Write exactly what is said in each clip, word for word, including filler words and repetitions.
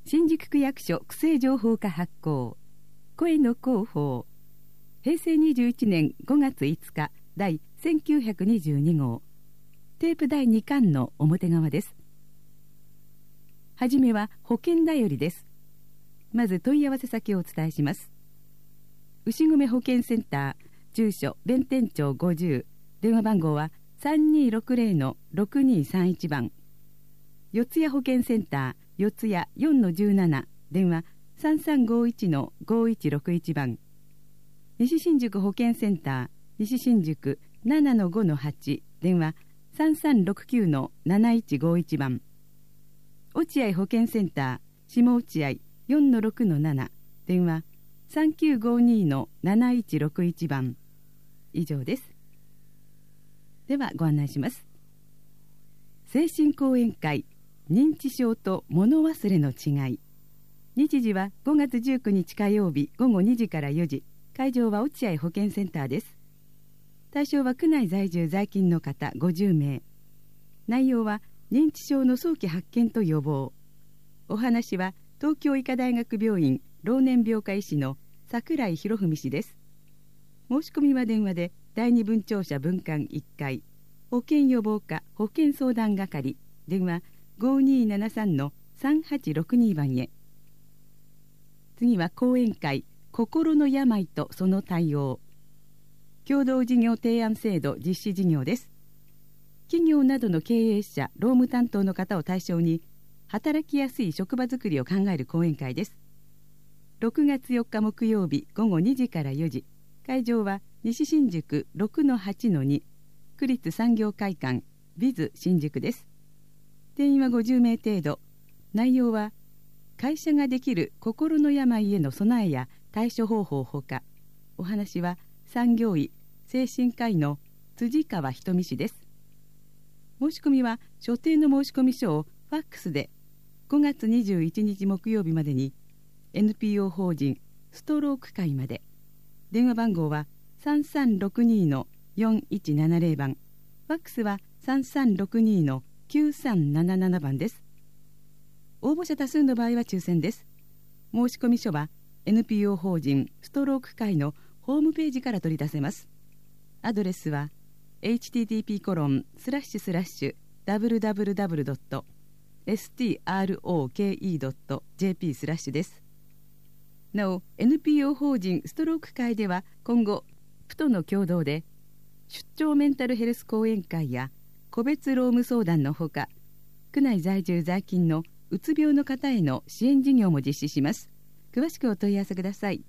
新宿区役所区政情報課発行声の広報へいせいにじゅういちねんごがついつか第せんきゅうひゃくにじゅうに号テープだいにかんの表側です。はじめは保険だよりです。まず問い合わせ先をお伝えします。牛込保健センター住所弁天町ごじゅう電話番号は さんにーろくぜろ ろくにーさんいち 番四谷保健センター四谷 よんのじゅうなな 電話 さんさんごいちのごいちろくいち 番西新宿保健センター西新宿 ななのごのはち 電話 さんさんろくきゅうのなないちごいち 番落合保健センター下落合 よんのろくのなな 電話 さんきゅうごにのなないちろくいち 番以上です。ではご案内します。精神講演会認知症と物忘れの違い。日時はごがつじゅうくにち火曜日ごごにじからよじ。会場は落合保健センターです。対象は区内在住在勤の方ごじゅうめい。内容は認知症の早期発見と予防。お話は東京医科大学病院老年病科医師の櫻井博文氏です。申し込みは電話でだいに分庁舎分館いっかい保健予防課保健相談係電話 ごにーななさんのさんはちろくに 番へ。次は講演会心の病とその対応共同事業提案制度実施事業です。企業などの経営者労務担当の方を対象に働きやすい職場づくりを考える講演会です。ろくがつよっか木曜日ごごにじからよじ。会場は西新宿 ろくのはちのに 区立産業会館ビズ新宿です。定員はごじゅうめい程度。内容は会社ができる心の病への備えや対処方法ほか、お話は産業医精神科医の辻川仁氏です。申し込みは所定の申込書をファックスでごがつにじゅういちにち木曜日までに エヌピーオー 法人ストローク会まで。電話番号はさんさんろくにのよんいちななぜろ 番ファックスはさんさんろくにのきゅうさんなななな 番です。応募者多数の場合は抽選です。申込書は エヌピーオー 法人ストローク会のホームページから取り出せます。アドレスは エイチティーティーピーコロンスラッシュスラッシュダブリューダブリューダブリュードットエスティーアールオーケーイードットジェーピー スラッシュです。なお エヌピーオー 法人ストローク会では今後府との共同で出張メンタルヘルス講演会や個別労務相談のほか、区内在住在勤のうつ病の方への支援事業も実施します。詳しくお問い合わせください。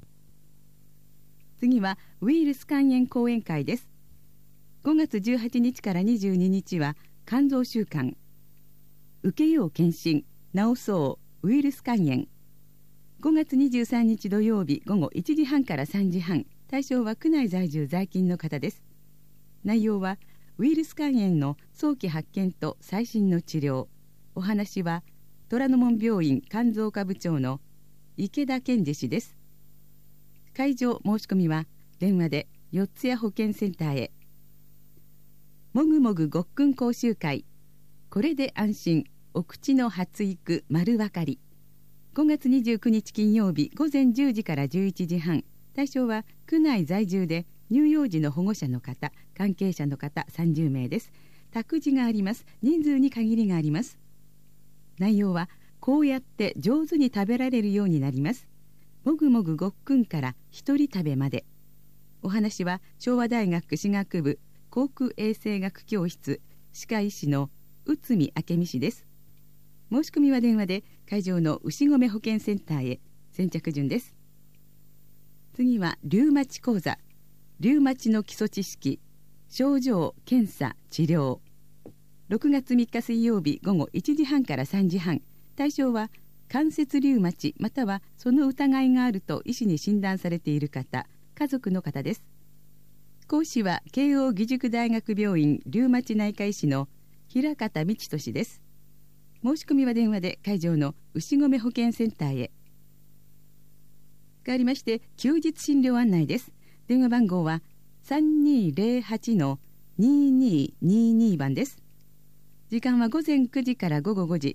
次はウイルス肝炎講演会です。ごがつじゅうはちにちからにじゅうににちは肝臓週間受けよう検診治そうウイルス肝炎。ごがつにじゅうさんにち土曜日ごごいちじはんからさんじはん。対象は区内在住在勤の方です。内容はウイルス肝炎の早期発見と最新の治療。お話は虎ノ門病院肝臓科部長の池田健二氏です。会場申し込みは電話で四谷保健センターへ。もぐもぐごっくん講習会これで安心お口の発育丸分かり。ごがつにじゅうくにち金曜日ごぜんじゅうじからじゅういちじはん。対象は区内在住で乳幼児の保護者の方関係者の方さんじゅうめいです。託児があります。人数に限りがあります。内容はこうやって上手に食べられるようになります。もぐもぐごっくんから一人食べまで。お話は昭和大学歯学部航空衛生学教室歯科医師の内海明美氏です。申し込みは電話で会場の牛込保健センターへ。先着順です。次はリウマチ講座リウマチの基礎知識症状検査治療。ろくがつみっか水曜日ごごいちじはんからさんじはん。対象は関節リウマチまたはその疑いがあると医師に診断されている方家族の方です。講師は慶應義塾大学病院リウマチ内科医師の平方道俊です。申し込みは電話で会場の牛込保健センターへ。変わりまして休日診療案内です。電話番号は さんにーぜろはちのにーにーにーにー 番です。時間はごぜんくじからごごごじ。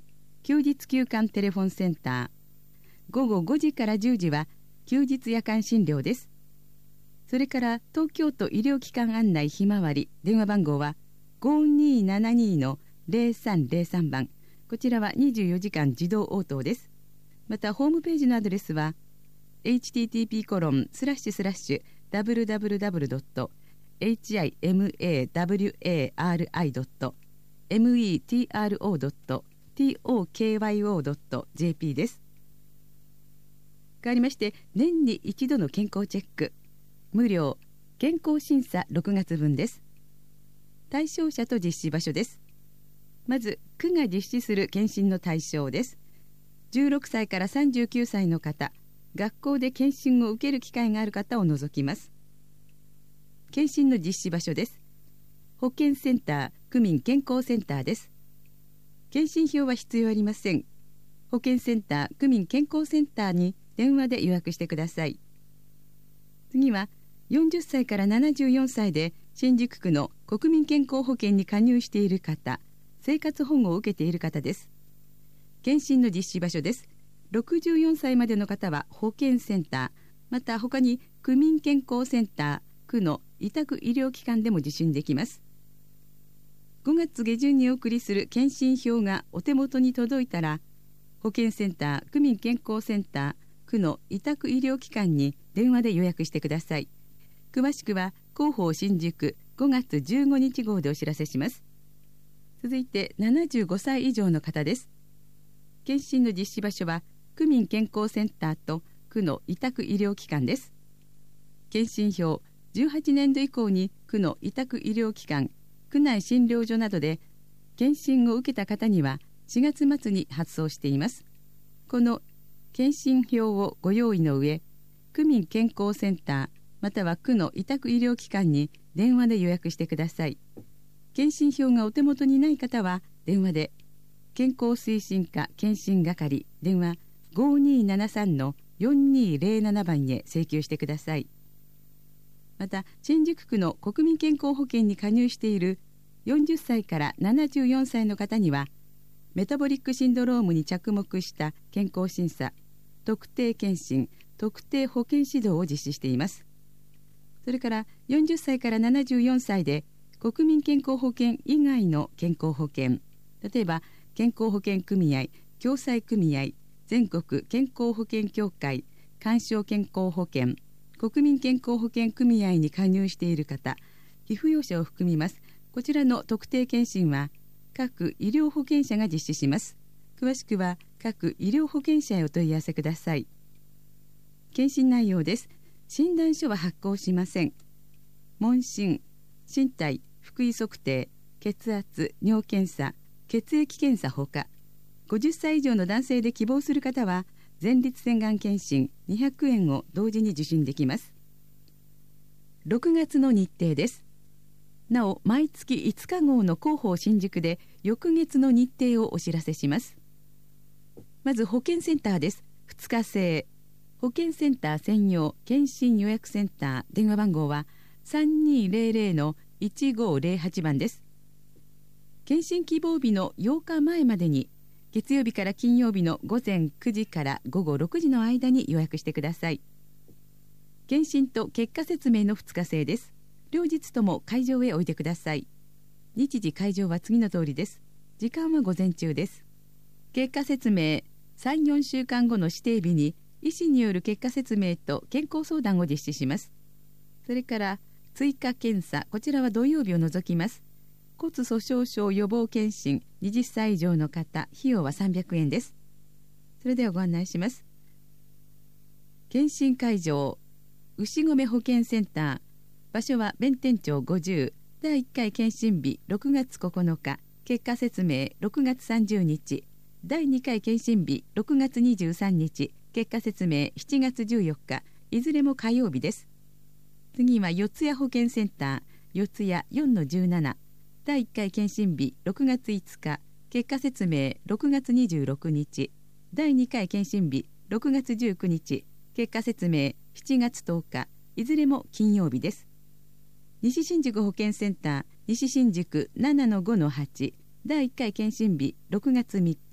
休日休館テレフォンセンター、午後ごじからじゅうじは休日夜間診療です。それから東京都医療機関案内ひまわり、電話番号は ごにーななにーのゼロさんゼロさん 番、こちらはにじゅうよじかん自動応答です。またホームページのアドレスは エイチティーティーピーコロンスラッシュスラッシュダブリュダブリュダブリュドットエイチアイエムエーダブリュエーアールアイドットエムイーティーアールオードットティーオーケーワイオードットジェーピー です。変わりまして、年に一度の健康チェック、無料健康審査ろくがつぶんです。対象者と実施場所です。まず区が実施する検診の対象です。じゅうろくさいからさんじゅうきゅうさいの方、学校で検診を受ける機会がある方を除きます。検診の実施場所です。保健センター、区民健康センターです。検診票は必要ありません。保健センター、区民健康センターに電話で予約してください。次はよんじゅっさいからななじゅうよんさいで新宿区の国民健康保険に加入している方、生活保護を受けている方です。検診の実施場所です。ろくじゅうよんさいまでの方は保健センター、また他に区民健康センター、区の委託医療機関でも受診できます。ごがつ下旬にお送りする検診票がお手元に届いたら、保健センター、区民健康センター、区の委託医療機関に電話で予約してください。詳しくは広報新宿ごがつじゅうごにち号でお知らせします。続いてななじゅうごさい以上の方です。検診の実施場所は区民健康センターと区の委託医療機関です。検診票、じゅうはちねんど以降に区の委託医療機関、区内診療所などで検診を受けた方にはしがつまつに発送しています。この検診票をご用意の上、区民健康センターまたは区の委託医療機関に電話で予約してください。検診票がお手元にない方は電話で健康推進課検診係電話 ごにーななさんのよんにーゼロなな 番へ請求してください。また新宿区の国民健康保険に加入しているよんじゅっさいからななじゅうよんさいの方にはメタボリックシンドロームに着目した健康審査、特定健診、特定保健指導を実施しています。それからよんじゅっさいからななじゅうよんさいで国民健康保険以外の健康保険、例えば健康保険組合、共済組合、全国健康保険協会、勧奨健康保険、国民健康保険組合に加入している方、被扶養者を含みます。こちらの特定健診は各医療保険者が実施します。詳しくは各医療保険者へお問い合わせください。検診内容です。診断書は発行しません。問診、身体、腹囲測定、血圧、尿検査、血液検査ほか、ごじゅっさい以上の男性で希望する方は前立腺がん検診にひゃくえんを同時に受診できます。ろくがつの日程です。なお毎月いつか号の広報新宿で翌月の日程をお知らせします。まず保健センターです。ふつか制保健センター専用検診予約センター、電話番号は さんにーぜろぜろのいちごーぜろはち 番です。検診希望日のようかまえまでに月曜日から金曜日のごぜんくじからごごろくじの間に予約してください。検診と結果説明のふつか制です。両日とも会場へおいでください。日時会場は次の通りです。時間は午前中です。結果説明、さん、よんしゅうかんごの指定日に医師による結果説明と健康相談を実施します。それから追加検査、こちらは土曜日を除きます。骨粗しょう症予防検診、はたち以上の方、費用はさんびゃくえんです。それではご案内します。検診会場、牛込保健センター、場所は弁天町ごじゅう、だいいっかい検診日ろくがつここのか、結果説明ろくがつさんじゅうにち、だいにかい検診日ろくがつにじゅうさんにち、結果説明しちがつじゅうよっか、いずれも火曜日です。次は四谷保健センター、四谷 よんのじゅうなな、だいいっかい検診日ろくがついつか、結果説明ろくがつにじゅうろくにち、だいにかい検診日ろくがつじゅうくにち、結果説明しちがつとおか、いずれも金曜日です。西新宿保健センター、西新宿 ななのごのはち、だいいっかい検診日ろくがつみっか、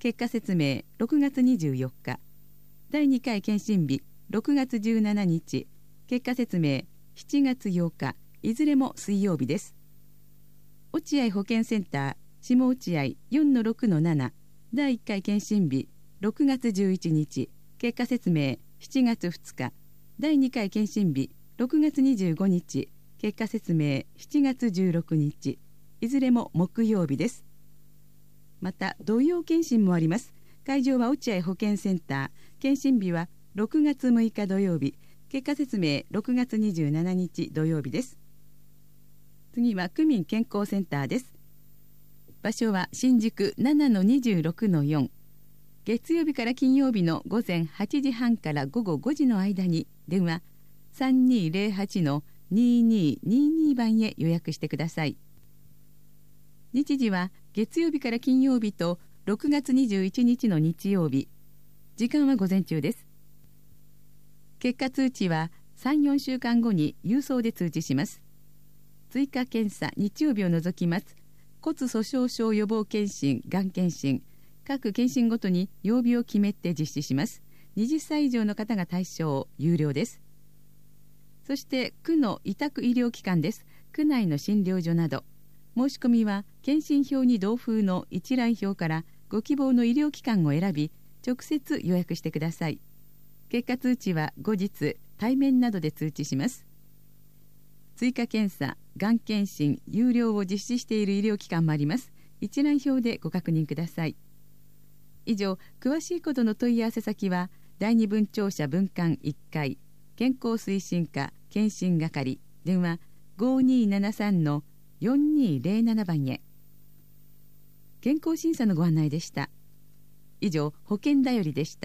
結果説明ろくがつにじゅうよっか、だいにかい検診日ろくがつじゅうしちにち、結果説明しちがつようか、いずれも水曜日です。落合保健センター下落合 よんのろくのなな、だいいっかい検診日ろくがつじゅういちにち、結果説明しちがつふつか、だいにかい検診日ろくがつにじゅうごにち、結果説明しちがつじゅうろくにち、いずれも木曜日です。また土曜検診もあります。会場は落合保健センター、検診日はろくがつむいか土曜日、結果説明ろくがつにじゅうしちにち土曜日です。次は区民健康センターです。場所は新宿 ななのにじゅうろくのよん、月曜日から金曜日の午前はちじはんから午後ごじの間に電話 さんにーぜろはちのにーにーにーにー 番へ予約してください。日時は月曜日から金曜日とろくがつにじゅういちにちの日曜日、時間は午前中です。結果通知はさん、よんしゅうかんごに郵送で通知します。追加検査日曜日を除きます。骨粗しょう症予防検診、がん検診、各検診ごとに曜日を決めて実施します。はたち以上の方が対象、有料です。そして区の委託医療機関です。区内の診療所など、申し込みは検診票に同封の一覧表からご希望の医療機関を選び、直接予約してください。結果通知は後日対面などで通知します。追加検査、がん検診、有料を実施している医療機関もあります。一覧表でご確認ください。以上、詳しいことの問い合わせ先は第二分庁舎分館いっかい、健康推進課検診係、電話 ごにーななさんのよんにーぜろなな 番へ。健康審査のご案内でした。以上、保健だよりでした。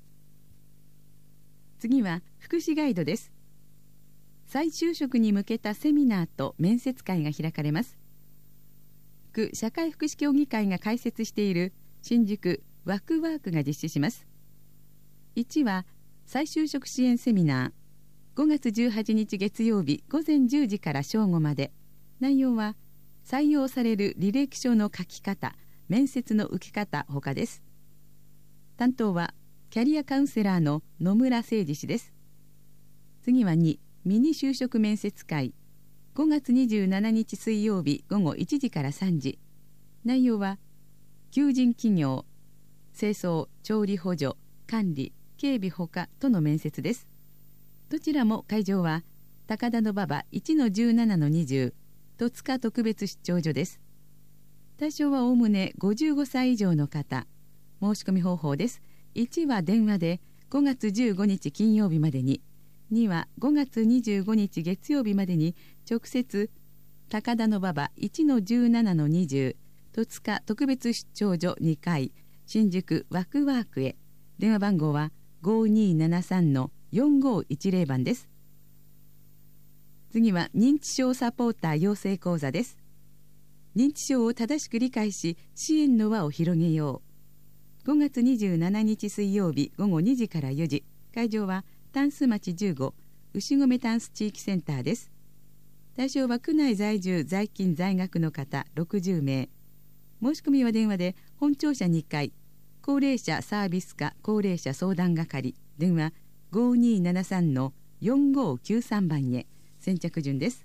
次は福祉ガイドです。再就職に向けたセミナーと面接会が開かれます。区社会福祉協議会が開設している新宿ワクワークが実施します。いちは再就職支援セミナー、ごがつじゅうはちにち月曜日ごぜんじゅうじから正午まで。内容は採用される履歴書の書き方、面接の受け方ほかです。担当はキャリアカウンセラーの野村誠二氏です。次はに、ミニ就職面接会、ごがつにじゅうしちにち水曜日午後いちじからさんじ。内容は求人企業、清掃、調理補助、管理、警備ほかとの面接です。どちらも会場は高田馬場 いちのじゅうななのにじゅう、戸塚特別出張所です。対象はおおむねごじゅうごさい以上の方。申し込み方法です。いちは電話でごがつじゅうごにち金曜日までに、にはごがつにじゅうごにち月曜日までに直接高田馬場 いちのじゅうななのにじゅう、戸塚特別出張所にかい、新宿ワクワークへ。電話番号は ごにーななさんのよんごいちぜろ 番です。次は認知症サポーター養成講座です。認知症を正しく理解し、支援の輪を広げよう。ごがつにじゅうしちにち水曜日午後にじからよじ。会場はタンス町じゅうご、牛込タンス地域センターです。対象は区内在住在勤在学の方ろくじゅうめい。申し込みは電話で本庁舎にかい、高齢者サービス課高齢者相談係、電話 ごにーななさんのよんごきゅうさん 番へ。先着順です。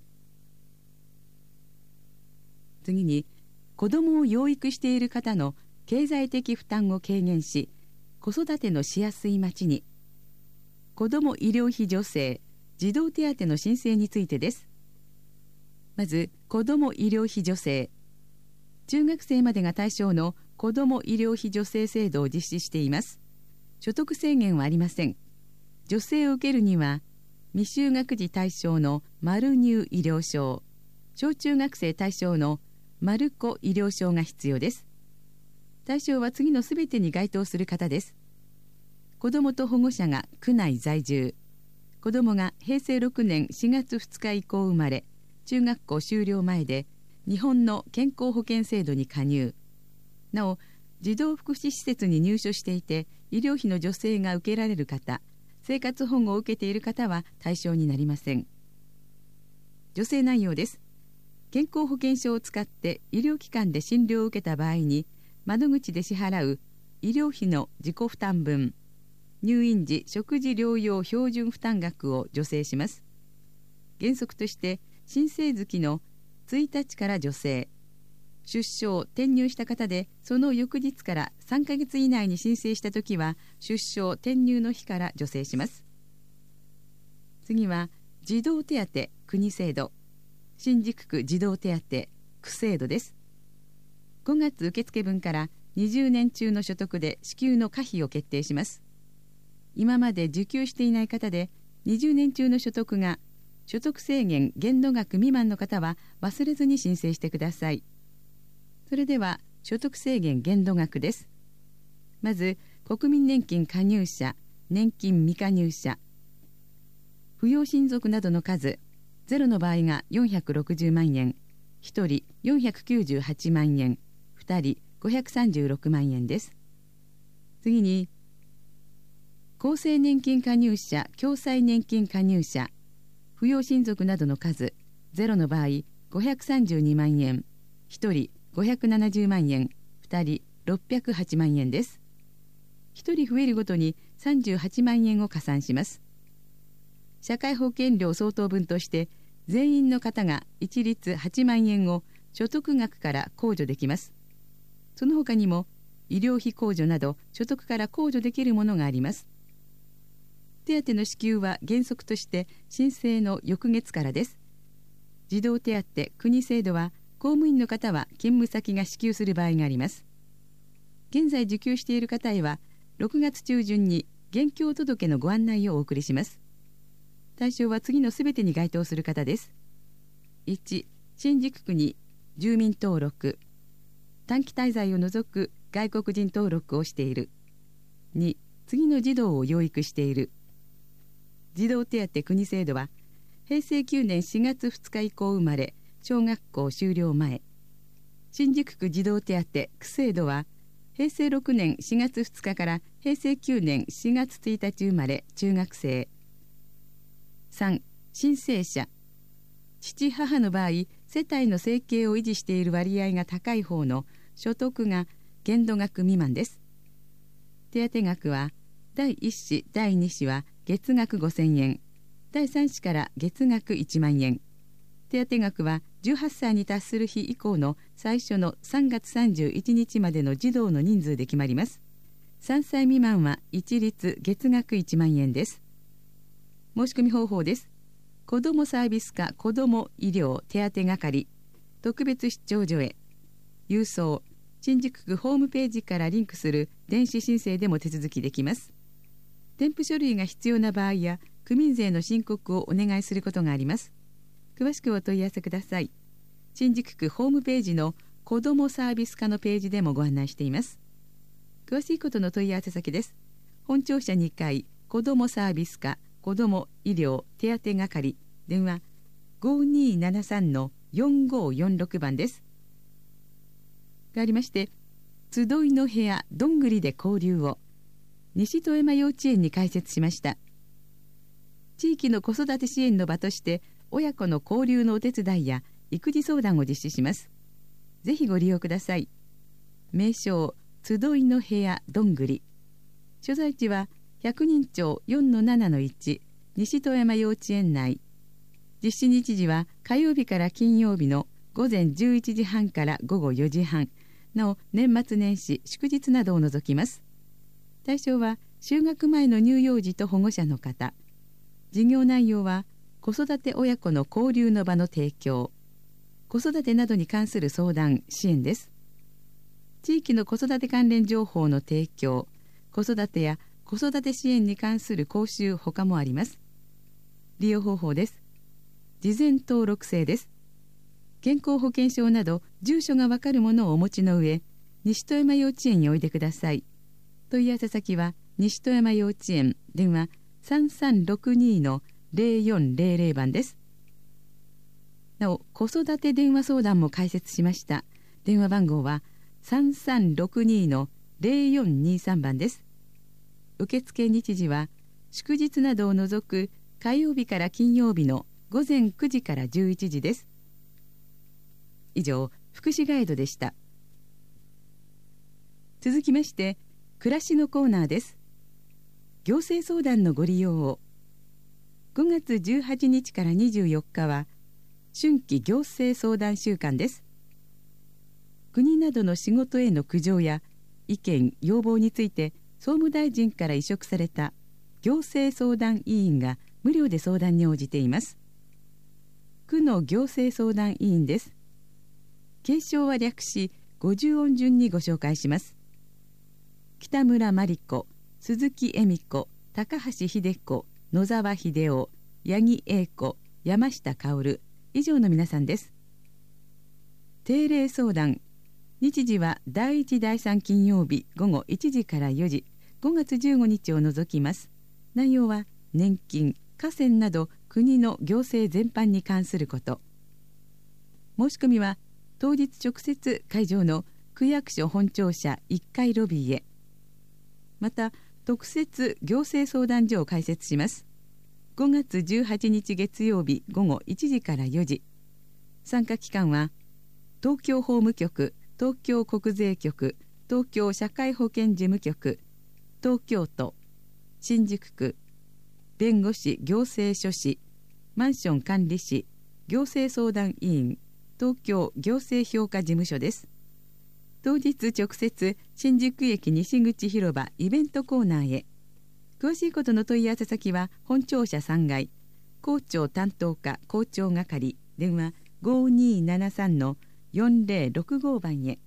次に、子どもを養育している方の経済的負担を軽減し、子育てのしやすい町に。子ども医療費助成、児童手当の申請についてです。まず、子ども医療費助成。中学生までが対象の子ども医療費助成制度を実施しています。所得制限はありません。助成を受けるには、未就学児対象の丸入医療証、小中学生対象の丸子医療証が必要です。対象は次のすべてに該当する方です。子どもと保護者が区内在住、子どもがへいせいろくねんしがつふつか以降生まれ、中学校修了前で日本の健康保険制度に加入、なお児童福祉施設に入所していて医療費の助成が受けられる方、生活保護を受けている方は対象になりません。助成内容です。健康保険証を使って医療機関で診療を受けた場合に、窓口で支払う医療費の自己負担分、入院時食事療養標準負担額を助成します。原則として新生月のついたちから助成、出生・転入した方でその翌日からさんかげつ以内に申請したときは出生・転入の日から助成します。次は児童手当国制度、新宿区児童手当区制度です。ごがつ受付分からにじゅうねん中の所得で支給の可否を決定します。今まで受給していない方でにじゅうねん中の所得が所得制限限度額未満の方は忘れずに申請してください。それでは所得制限限度額です。まず国民年金加入者、年金未加入者、扶養親族などの数、ゼロの場合がよんひゃくろくじゅうまんえん、ひとりよんひゃくきゅうじゅうはちまんえん、ふたりごひゃくさんじゅうろくまんえんです。次に厚生年金加入者、共済年金加入者、扶養親族などの数、ゼロの場合ごひゃくさんじゅうにまんえん、ひとりごひゃくななじゅうまんえん、ふたりろっぴゃくはちまんえんです。ひとり増えるごとにさんじゅうはちまんえんを加算します。社会保険料相当分として全員の方が一律はちまんえんを所得額から控除できます。その他にも医療費控除など所得から控除できるものがあります。手当の支給は原則として申請の翌月からです。児童手当国制度は公務員の方は勤務先が支給する場合があります。現在受給している方へはろくがつ中旬に現況届のご案内をお送りします。対象は次のすべてに該当する方です。いち. 新宿区に住民登録、短期滞在を除く外国人登録をしている。に. 次の児童を養育している。児童手当国制度はへいせいきゅうねんしがつふつか以降生まれ、小学校修了前。新宿区児童手当区制度はへいせいろくねんしがつふつかからへいせいきゅうねんしがつついたち生まれ、中学生。さん. 申請者、父母の場合世帯の生計を維持している割合が高い方の所得が限度額未満です。手当額はだいいっ子だいに子は月額ごせんえん、だいさん子から月額いちまんえん、手当額はじゅうはっさいに達する日以降の最初のさんがつさんじゅういちにちまでの児童の人数で決まります。さんさい未満は一律月額いちまんえんです。申し込み方法です。子どもサービス課子ども医療手当係特別出張所へ、郵送、新宿区ホームページからリンクする電子申請でも手続きできます。添付書類が必要な場合や区民税の申告をお願いすることがあります。詳しくお問い合わせください。新宿区ホームページの子どもサービス課のページでもご案内しています。詳しいことの問い合わせ先です。本庁舎にかい子どもサービス課子ども医療手当係、電話 ごにーななさんのよんごーよんろく 番です。がありまして、集いの部屋どんぐりで交流を西戸山幼稚園に開設しました。地域の子育て支援の場として親子の交流のお手伝いや育児相談を実施します。ぜひご利用ください。名称集いの部屋どんぐり、所在地は百人町 よんのななのいち 西戸山幼稚園内。実施日時は火曜日から金曜日のごぜんじゅういちじはんからごごよじはん、なお年末年始祝日などを除きます。対象は就学前の乳幼児と保護者の方。事業内容は子育て親子の交流の場の提供、子育てなどに関する相談支援です。地域の子育て関連情報の提供、子育てや子育て支援に関する講習ほかもあります。利用方法です。事前登録制です。健康保険証など住所がわかるものをお持ちの上、西戸山幼稚園においでください。問い合わせ先は西戸山幼稚園、電話 さんさんろくに のぜろよんぜろぜろ 番です。なお子育て電話相談も開設しました。電話番号は さんさんろくに のぜろよんにさん 番です。受付日時は祝日などを除く火曜日から金曜日のごぜんくじからじゅういちじです。以上、福祉ガイドでした。続きまして、 暮らしのコーナーです。行政相談のご利用を。ごがつじゅうはちにちからにじゅうよっかは春季行政相談週間です。国などの仕事への苦情や意見要望について総務大臣から委嘱された行政相談委員が無料で相談に応じています。区の行政相談委員です。継承は略しごじゅう音順にご紹介します。北村真理子、鈴木恵美子、高橋秀子、野沢秀夫、八木英子、山下薫、以上の皆さんです。定例相談。日時はだいいちだいさん金曜日午後いちじからよじ、ごがつじゅうごにちを除きます。内容は年金、河川など国の行政全般に関すること。申し込みは当日直接会場の区役所本庁舎いっかいロビーへ。また特設行政相談所を開設します。ごがつじゅうはちにち月曜日午後いちじからよじ。参加機関は東京法務局、東京国税局、東京社会保険事務局、東京都、新宿区、弁護士行政書士、マンション管理士、行政相談委員、東京行政評価事務所です。当日直接新宿駅西口広場イベントコーナーへ。詳しいことの問い合わせ先は本庁舎さんがい、校長担当課校長係、電話 ごにーななさんのよんぜろろくご 番へ。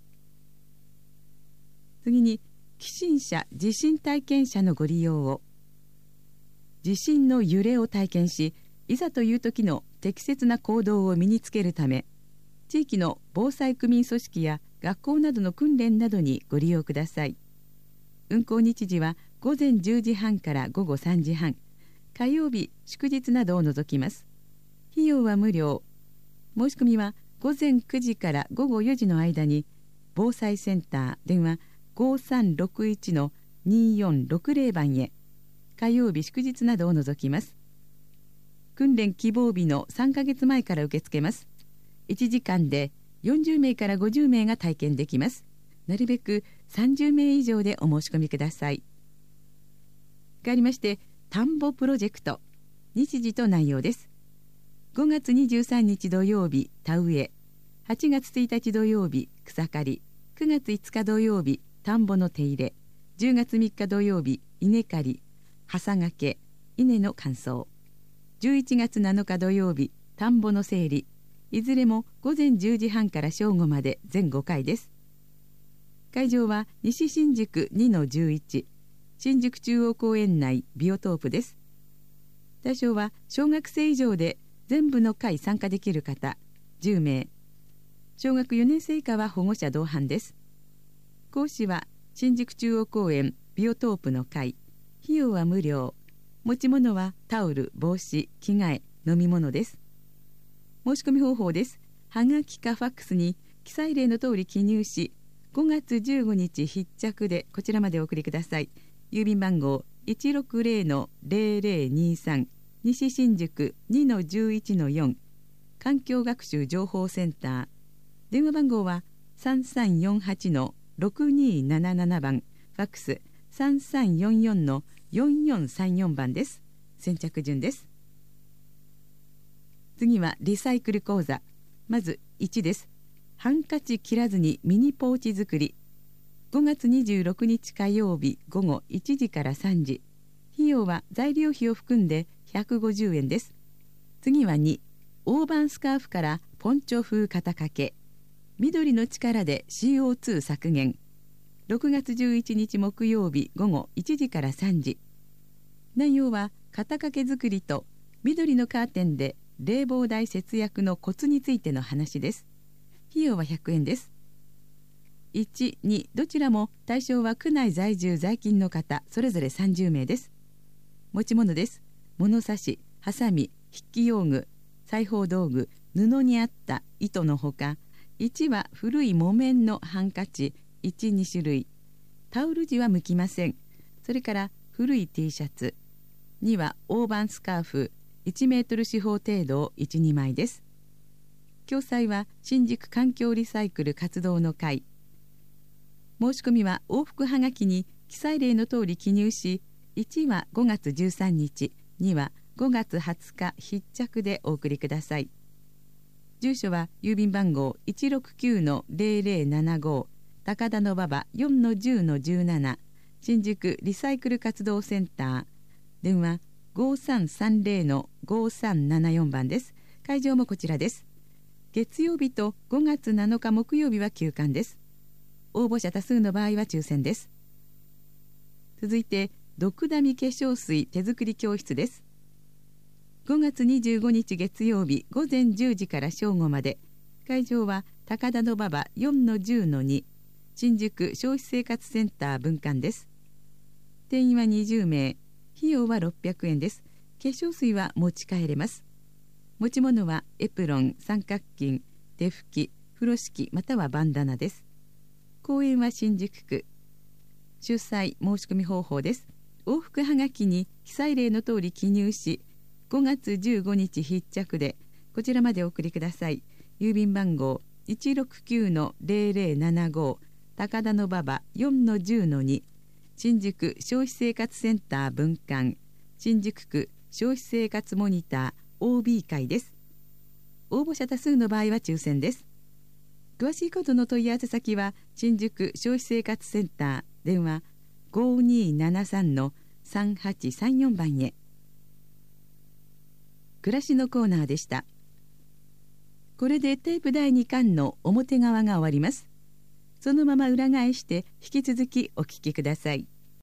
次に起震車地震体験車のご利用を。地震の揺れを体験し、いざという時の適切な行動を身につけるため、地域の防災区民組織や学校などの訓練などにご利用ください。運行日時はごぜんじゅうじはんからごごさんじはん、火曜日祝日などを除きます。費用は無料。申し込みはごぜんくじからごごよじの間に防災センター電話 ごさんろくいちのにーよんろくぜろ 番へ。火曜日祝日などを除きます。訓練希望日のさんかげつまえから受け付けます。いちじかんでよんじゅうめいからごじゅうめいが体験できます。なるべくさんじゅうめい以上でお申し込みください。かわりまして田んぼプロジェクト。日時と内容です。ごがつにじゅうさんにち土曜日田植え、はちがつついたち土曜日草刈り、くがついつか土曜日田んぼの手入れ、じゅうがつみっか土曜日稲刈り、挟掛け、稲の乾燥、じゅういちがつなのか土曜日田んぼの整理、いずれもごぜんじゅうじはんから正午まで全ごかいです。会場は西新宿 にのじゅういち、新宿中央公園内ビオトープです。対象は小学生以上で全部の会参加できる方じゅうめい、小学よねんせい以下は保護者同伴です。講師は新宿中央公園ビオトープの会。費用は無料。持ち物はタオル、帽子、着替え、飲み物です。申し込み方法です。はがきかファックスに記載例の通り記入し、ごがつじゅうごにち必着でこちらまでお送りください。郵便番号 いちろくぜろのぜろぜろにさん、西新宿 にのじゅういちのよん、環境学習情報センター。電話番号は さんさんよんはちのろくにーなななな 番、ファックス さんさんよんよんのよんよんさんよん 番です。先着順です。次はリサイクル講座。まずいちです。ハンカチ切らずにミニポーチ作り。ごがつにじゅうろくにち火曜日午後いちじからさんじ。費用は材料費を含んでひゃくごじゅうえんです。次はに、大判スカーフからポンチョ風肩掛け。緑の力で シーオーツー 削減。ろくがつじゅういちにち木曜日午後いちじからさんじ。内容は肩掛け作りと緑のカーテンで冷房代節約のコツについての話です。費用はひゃくえんです。いち、にどちらも対象は区内在住在勤の方それぞれさんじゅうめいです。持ち物です。物差し、ハサミ、筆記用具、裁縫道具、布にあった糸のほか、いちは古い木綿のハンカチいち、にしゅるい、タオル地は向きません。それから古い T シャツ、には大判スカーフいちメートル四方程度をいち、にまいです。共催は新宿環境リサイクル活動の会。申し込みは往復はがきに記載例の通り記入し、いちはごがつじゅうさんにち、にはごがつはつか必着でお送りください。住所は郵便番号 いちろくきゅうのぜろぜろななご 高田馬場 よんのじゅうのじゅうなな 新宿リサイクル活動センター。電話ごさんさんぜろのごさんななよんばんです。会場もこちらです。月曜日とごがつなのか木曜日は休館です。応募者多数の場合は抽選です。続いてドクダミ化粧水手作り教室です。ごがつにじゅうごにち月曜日ごぜんじゅうじから正午まで。会場は高田馬場 よんのじゅうのに 新宿消費生活センター分館です。定員はにじゅうめい、費用はろっぴゃくえんです。化粧水は持ち帰れます。持ち物はエプロン、三角巾、手拭き、風呂敷またはバンダナです。公園は新宿区。主催申し込み方法です。往復はがきに記載例の通り記入し、ごがつじゅうごにち必着でこちらまでお送りください。郵便番号 いちろくきゅうのぜろぜろななご 高田馬場 よんのじゅうのに 新宿消費生活センター分館、新宿区消費生活モニター オービー 会です。応募者多数の場合は抽選です。詳しいことの問い合わせ先は新宿消費生活センター、電話ごにーななさんのさんはちさんよんばんへ。暮らしのコーナーでした。これでテープだいにかんの表側が終わります。そのまま裏返して引き続きお聞きください。